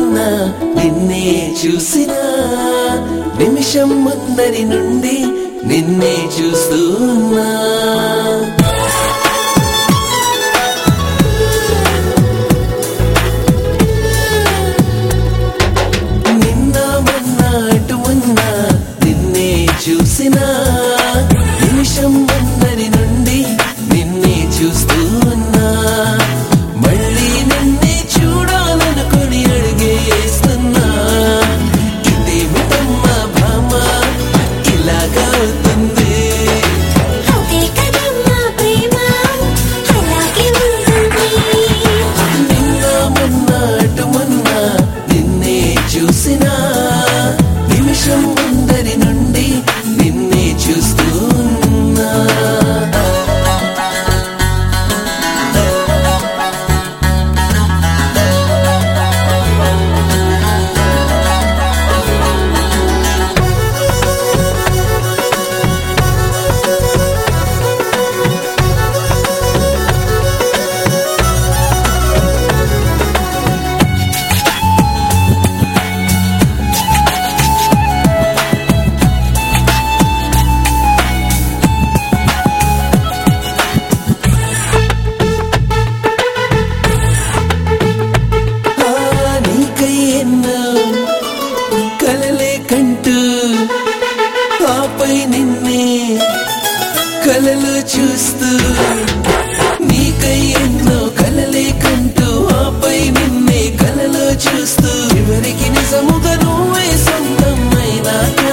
మొన్న నిన్నే చూసిన నిమిషం ముందరి నుండి నిన్నే చూస్తూ ఉన్నా నిన్న మొన్న అటు మొన్న నిన్నే చూసిన నిమిషం ముందరి నుండి నిన్నే చూస్తూ ఉన్నా మళ్ళీ నిన్నే చూడాలనుకుని అడిగేస్తున్నా ఇదేమిటమ్మా భామ ఇలాగా అవుతుంది నిన్న మొన్న అటు మొన్న నిన్నే చూసిన నిమిషం ముందరి నుండి నిన్నే చూస్తూ ఉన్నా కలలే కంటూ ఆపై నిన్నే కలలు చూస్తూ నీకై ఎన్నో కలలే కంటూ ఆపై నిన్నే కలలు చూస్తూ చివరికి నిజముగా నువ్వే సొంతమైనాక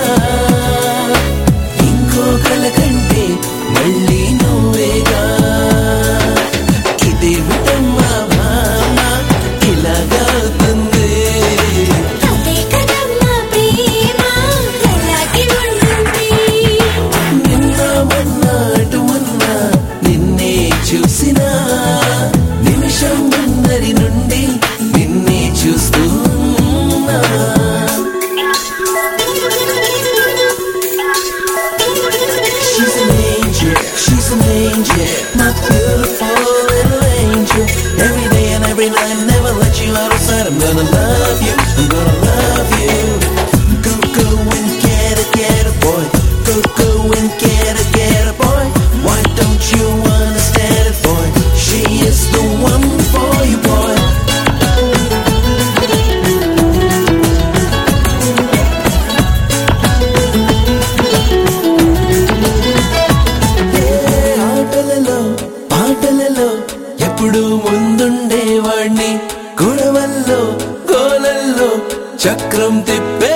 ఇంకో కల కంటే మళ్ళీ నువ్వేగా ఇదేమిటమ్మా భామ ఇలాగా అవుతుంది చూసిన నిమిషం ముందరి నుండి నిన్నే చూస్తూ She's an angel, she's an angel, my beautiful little angel. Every day and every night, never let you out of sight. I'm gonna love you, I'm gonna love you. Go, go and get a boy. Go, go and get a boy. Why don't you understand it, boy? She is the one for you, boy. ఆటలలో పాటలలో ఎప్పుడు ముందుండేవాణ్ణి గొడవల్లో గోలల్లో చక్రం తిప్పే